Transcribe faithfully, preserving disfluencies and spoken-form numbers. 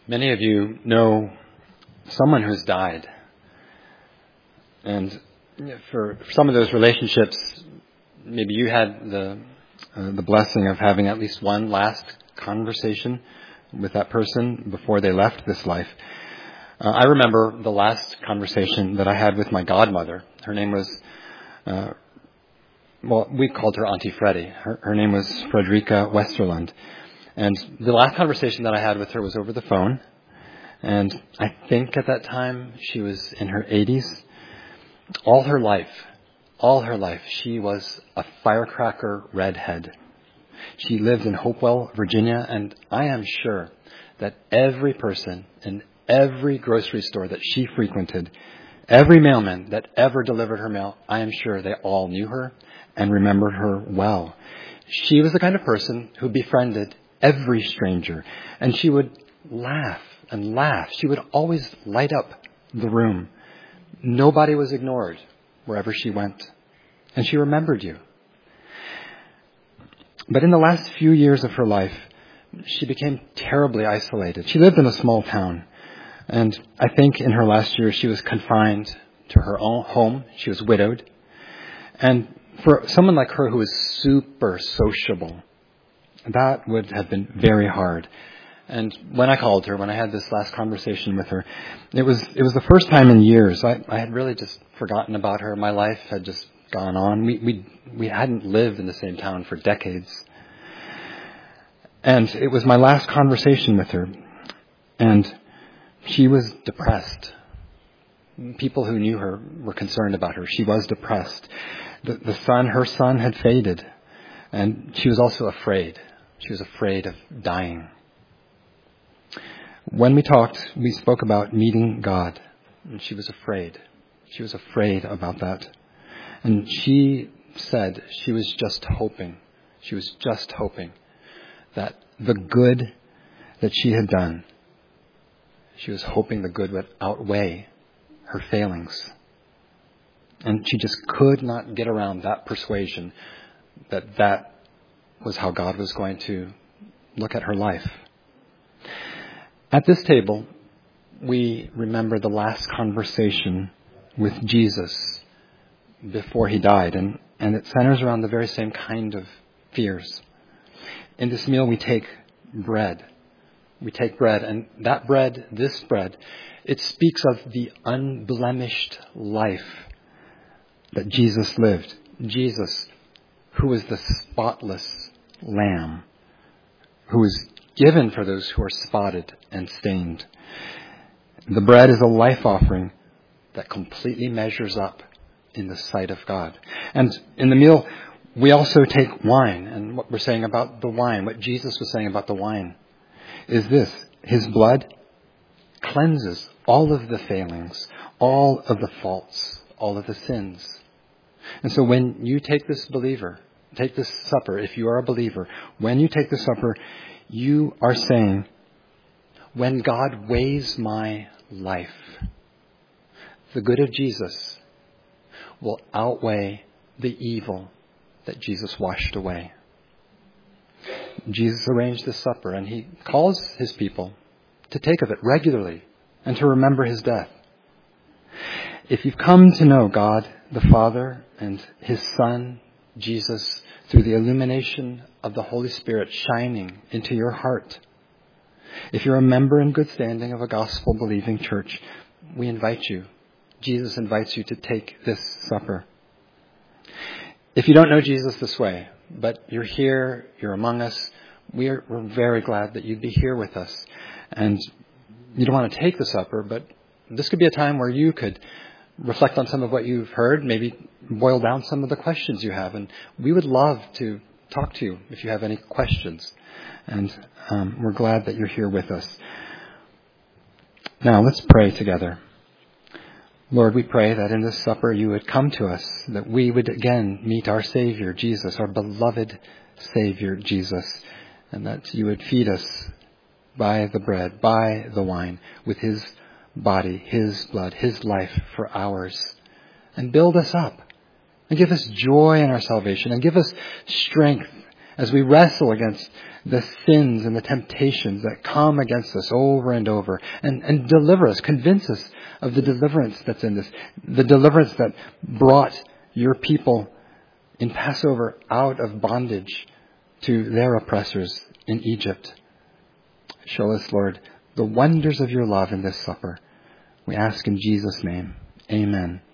Many of you know someone who's died. And for some of those relationships, maybe you had the uh, the blessing of having at least one last conversation with that person before they left this life. Uh, I remember the last conversation that I had with my godmother. Her name was, uh, well, we called her Auntie Freddie. Her, her name was Frederica Westerlund. And the last conversation that I had with her was over the phone. And I think at that time she was in her eighties. All her life, all her life, she was a firecracker redhead. She lived in Hopewell, Virginia, and I am sure that every person in every grocery store that she frequented, every mailman that ever delivered her mail, I am sure they all knew her and remembered her well. She was the kind of person who befriended every stranger, and she would laugh and laugh. She would always light up the room. Nobody was ignored wherever she went, and she remembered you. But in the last few years of her life, she became terribly isolated. She lived in a small town, and I think in her last year she was confined to her own home. She was widowed. And for someone like her who was super sociable, that would have been very hard. And when I called her, when I had this last conversation with her, it was it was the first time in years. I, I had really just forgotten about her. My life had just gone on. We we we hadn't lived in the same town for decades. And it was my last conversation with her. And she was depressed. People who knew her were concerned about her. She was depressed. The, the son, her son had faded. And she was also afraid. She was afraid of dying. When we talked, we spoke about meeting God. And she was afraid. She was afraid about that. And she said she was just hoping. She was just hoping that the good that she had done, she was hoping the good would outweigh her failings. And she just could not get around that persuasion that that was how God was going to look at her life. At this table, we remember the last conversation with Jesus before he died, and, and it centers around the very same kind of fears. In this meal, we take bread. We take bread, and that bread, this bread, it speaks of the unblemished life that Jesus lived. Jesus, who was the spotless lamb, who was given for those who are spotted and stained. The bread is a life offering that completely measures up in the sight of God. And in the meal, we also take wine. And what we're saying about the wine, what Jesus was saying about the wine, is this: his blood cleanses all of the failings, all of the faults, all of the sins. And so when you take this believer, take this supper, if you are a believer, when you take the supper, you are saying, when God weighs my life, the good of Jesus will outweigh the evil that Jesus washed away. Jesus arranged this supper, and he calls his people to take of it regularly and to remember his death. If you've come to know God the Father and his Son, Jesus, through the illumination of the Holy Spirit shining into your heart, if you're a member in good standing of a gospel-believing church, we invite you. Jesus invites you to take this supper. If you don't know Jesus this way, but you're here, you're among us, we're, we're very glad that you'd be here with us. And you don't want to take the supper, but this could be a time where you could reflect on some of what you've heard, maybe boil down some of the questions you have. And we would love to talk to you if you have any questions. And um, we're glad that you're here with us. Now, let's pray together. Lord, we pray that in this supper you would come to us, that we would again meet our Savior, Jesus, our beloved Savior, Jesus, and that you would feed us by the bread, by the wine, with his body, his blood, his life for ours, and build us up, and give us joy in our salvation, and give us strength as we wrestle against the sins and the temptations that come against us over and over, and, and deliver us, convince us of the deliverance that's in this, the deliverance that brought your people in Passover out of bondage to their oppressors in Egypt. Show us, Lord, the wonders of your love in this supper. We ask in Jesus' name. Amen.